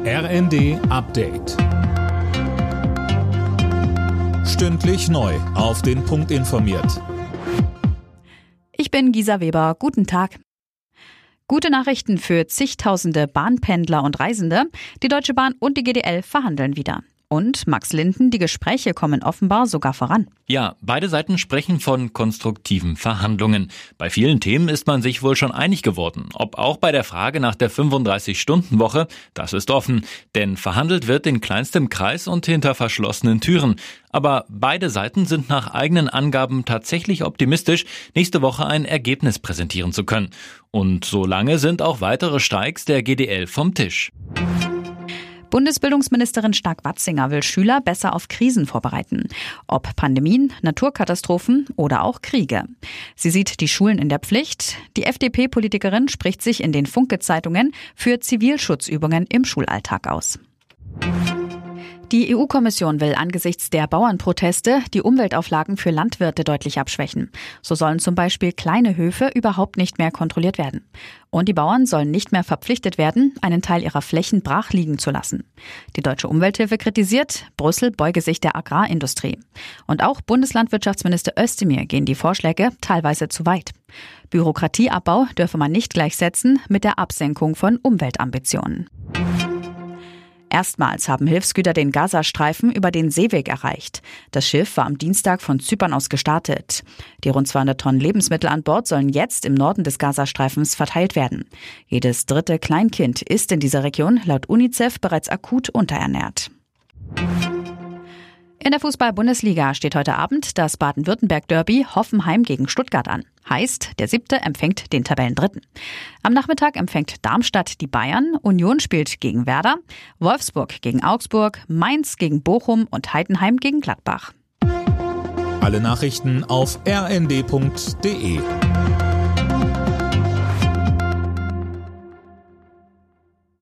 RND Update. Stündlich neu auf den Punkt informiert. Ich bin Gisa Weber. Guten Tag. Gute Nachrichten für zigtausende Bahnpendler und Reisende. Die Deutsche Bahn und die GDL verhandeln wieder. Und Max Linden, die Gespräche kommen offenbar sogar voran. Ja, beide Seiten sprechen von konstruktiven Verhandlungen. Bei vielen Themen ist man sich wohl schon einig geworden. Ob auch bei der Frage nach der 35-Stunden-Woche, das ist offen. Denn verhandelt wird in kleinstem Kreis und hinter verschlossenen Türen. Aber beide Seiten sind nach eigenen Angaben tatsächlich optimistisch, nächste Woche ein Ergebnis präsentieren zu können. Und solange sind auch weitere Streiks der GDL vom Tisch. Bundesbildungsministerin Stark-Watzinger will Schüler besser auf Krisen vorbereiten. Ob Pandemien, Naturkatastrophen oder auch Kriege. Sie sieht die Schulen in der Pflicht. Die FDP-Politikerin spricht sich in den Funke-Zeitungen für Zivilschutzübungen im Schulalltag aus. Die EU-Kommission will angesichts der Bauernproteste die Umweltauflagen für Landwirte deutlich abschwächen. So sollen zum Beispiel kleine Höfe überhaupt nicht mehr kontrolliert werden. Und die Bauern sollen nicht mehr verpflichtet werden, einen Teil ihrer Flächen brach liegen zu lassen. Die Deutsche Umwelthilfe kritisiert, Brüssel beuge sich der Agrarindustrie. Und auch Bundeslandwirtschaftsminister Özdemir gehen die Vorschläge teilweise zu weit. Bürokratieabbau dürfe man nicht gleichsetzen mit der Absenkung von Umweltambitionen. Erstmals haben Hilfsgüter den Gazastreifen über den Seeweg erreicht. Das Schiff war am Dienstag von Zypern aus gestartet. Die rund 200 Tonnen Lebensmittel an Bord sollen jetzt im Norden des Gazastreifens verteilt werden. Jedes dritte Kleinkind ist in dieser Region laut UNICEF bereits akut unterernährt. In der Fußball-Bundesliga steht heute Abend das Baden-Württemberg-Derby Hoffenheim gegen Stuttgart an. Heißt, der 7. empfängt den Tabellendritten. Am Nachmittag empfängt Darmstadt die Bayern, Union spielt gegen Werder, Wolfsburg gegen Augsburg, Mainz gegen Bochum und Heidenheim gegen Gladbach. Alle Nachrichten auf rnd.de.